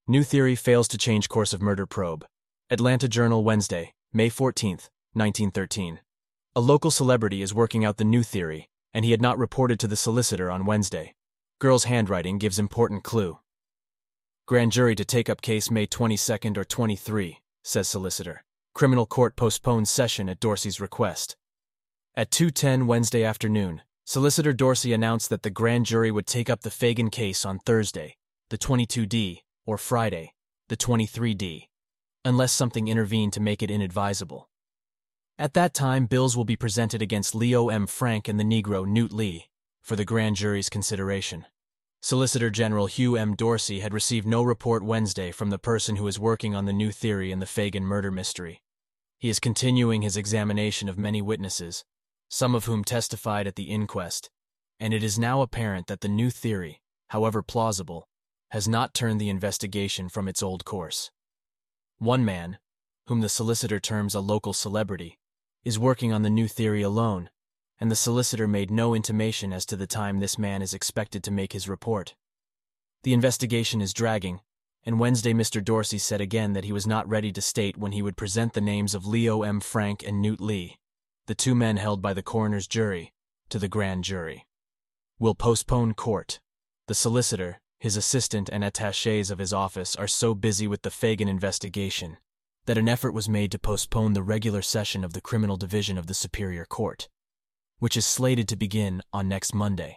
New theory fails to change course of murder probe. Atlanta Journal, Wednesday, May 14, 1913. A local celebrity is working out the new theory, and he had not reported to the solicitor on Wednesday. Girl's handwriting gives important clue. Grand jury to take up case May 22 or 23, says solicitor. Criminal court postpones session at Dorsey's request. At 2:10 Wednesday afternoon, Solicitor Dorsey announced that the grand jury would take up the Fagan case on Thursday, the 22D, or Friday, the 23D, unless something intervened to make it inadvisable. At that time, bills will be presented against Leo M. Frank and the Negro Newt Lee for the grand jury's consideration. Solicitor General Hugh M. Dorsey had received no report Wednesday from the person who is working on the new theory in the Fagan murder mystery. He is continuing his examination of many witnesses, some of whom testified at the inquest, and it is now apparent that the new theory, however plausible, has not turned the investigation from its old course. One man, whom the solicitor terms a local celebrity, is working on the new theory alone, and the solicitor made no intimation as to the time this man is expected to make his report. The investigation is dragging, and Wednesday Mr. Dorsey said again that he was not ready to state when he would present the names of Leo M. Frank and Newt Lee, the two men held by the coroner's jury, to the grand jury. Will postpone court. The solicitor, his assistant, and attachés of his office are so busy with the Fagan investigation that an effort was made to postpone the regular session of the Criminal Division of the Superior Court, which is slated to begin on next Monday.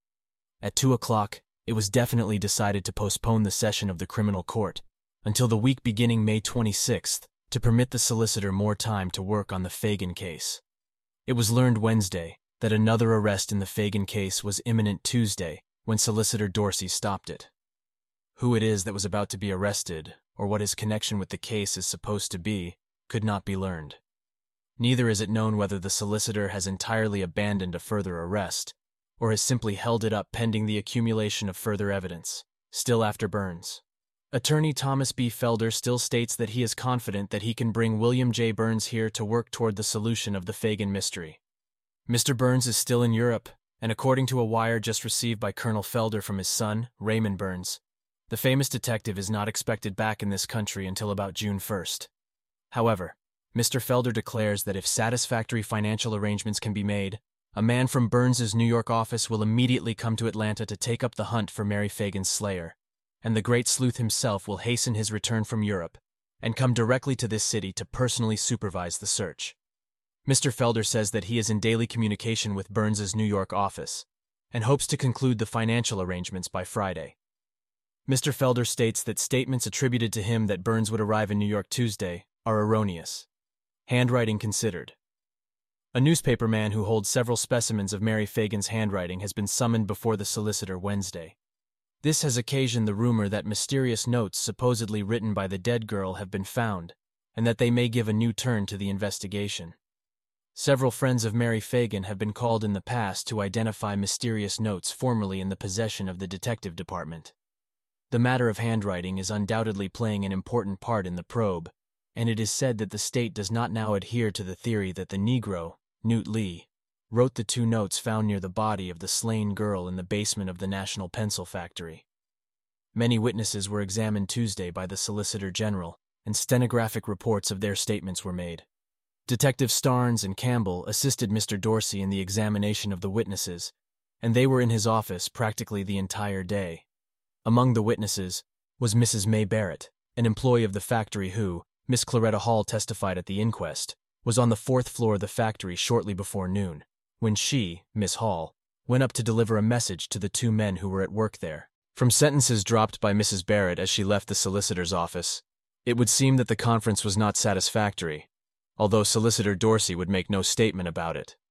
At 2 o'clock, it was definitely decided to postpone the session of the Criminal Court until the week beginning May 26th to permit the solicitor more time to work on the Fagan case. It was learned Wednesday that another arrest in the Fagan case was imminent Tuesday when Solicitor Dorsey stopped it. Who it is that was about to be arrested, or what his connection with the case is supposed to be, could not be learned. Neither is it known whether the solicitor has entirely abandoned a further arrest, or has simply held it up pending the accumulation of further evidence, still after Burns. Attorney Thomas B. Felder still states that he is confident that he can bring William J. Burns here to work toward the solution of the Fagan mystery. Mr. Burns is still in Europe, and according to a wire just received by Colonel Felder from his son, Raymond Burns, the famous detective is not expected back in this country until about June 1st. However, Mr. Felder declares that if satisfactory financial arrangements can be made, a man from Burns's New York office will immediately come to Atlanta to take up the hunt for Mary Fagan's slayer, and the great sleuth himself will hasten his return from Europe and come directly to this city to personally supervise the search. Mr. Felder says that he is in daily communication with Burns's New York office and hopes to conclude the financial arrangements by Friday. Mr. Felder states that statements attributed to him that Burns would arrive in New York Tuesday are erroneous. Handwriting considered. A newspaper man who holds several specimens of Mary Fagan's handwriting has been summoned before the solicitor Wednesday. This has occasioned the rumor that mysterious notes supposedly written by the dead girl have been found, and that they may give a new turn to the investigation. Several friends of Mary Fagan have been called in the past to identify mysterious notes formerly in the possession of the detective department. The matter of handwriting is undoubtedly playing an important part in the probe, and it is said that the state does not now adhere to the theory that the Negro, Newt Lee, wrote the two notes found near the body of the slain girl in the basement of the National Pencil Factory. Many witnesses were examined Tuesday by the Solicitor General, and stenographic reports of their statements were made. Detectives Starnes and Campbell assisted Mr. Dorsey in the examination of the witnesses, and they were in his office practically the entire day. Among the witnesses was Mrs. May Barrett, an employee of the factory who, Miss Claretta Hall testified at the inquest, was on the 4th floor of the factory shortly before noon, when she, Miss Hall, went up to deliver a message to the two men who were at work there. From sentences dropped by Mrs. Barrett as she left the solicitor's office, it would seem that the conference was not satisfactory, although Solicitor Dorsey would make no statement about it.